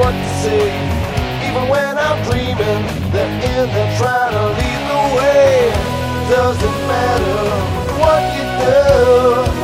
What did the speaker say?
what to say. Even when I'm dreaming, they're in there trying to lead the way. Doesn't matter what you do.